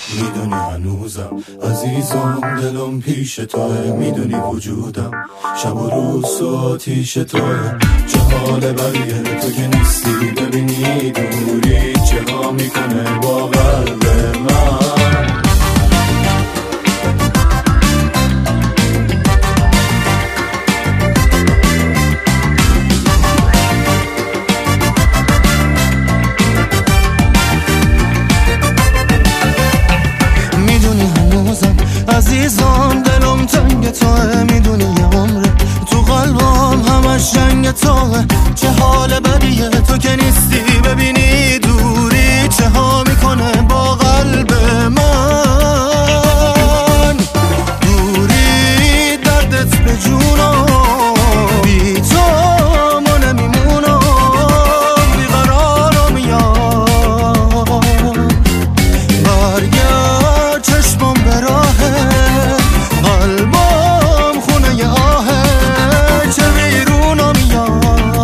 میدونی هنوزم عزیزم دلم پیش توه، میدونی وجودم شب و روز تو آتیش توه. چه حال بقیه تو که نیستی، ببینی دوری چه ها میکنه با قلب من. عزیزم دلم تنگ توه، میدونی یه عمره تو قلبم همش جنگ توه. چه حال بدیه تو که نیستی، ببینی دوری چه ها میکنه با قلب من. دوری دردت به جونم، بی تو ما نمیمونم، بیقرارم یار. برگرد چشمم به راهه، قلبم خونه آهه، چه بیرونم یار.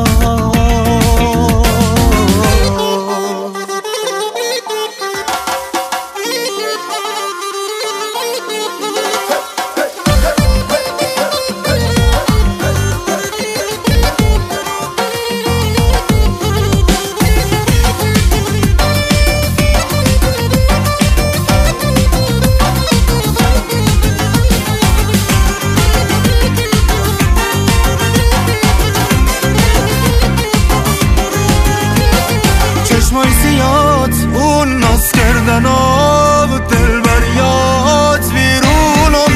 چشمای سیات اون ناز کردن آب دل بریات بیرونم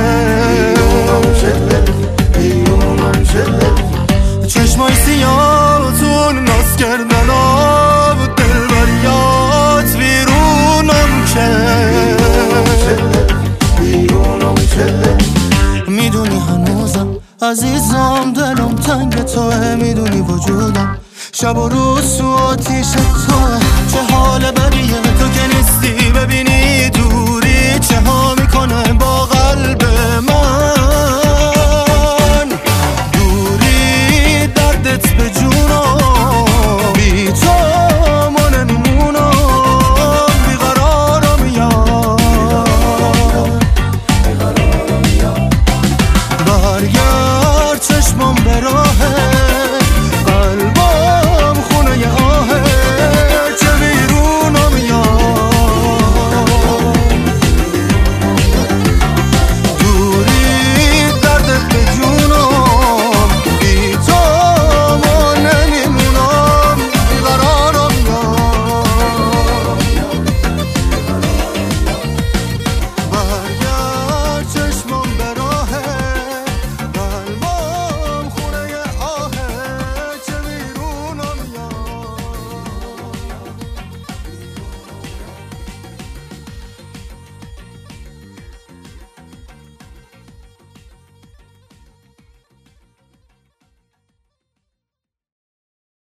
شد. چشمای سیات اون ناز کردن آب دل بریات بیرونم شد. میدونی هنوزم عزیزم دلم تنگ توه، میدونی وجودم شب و روز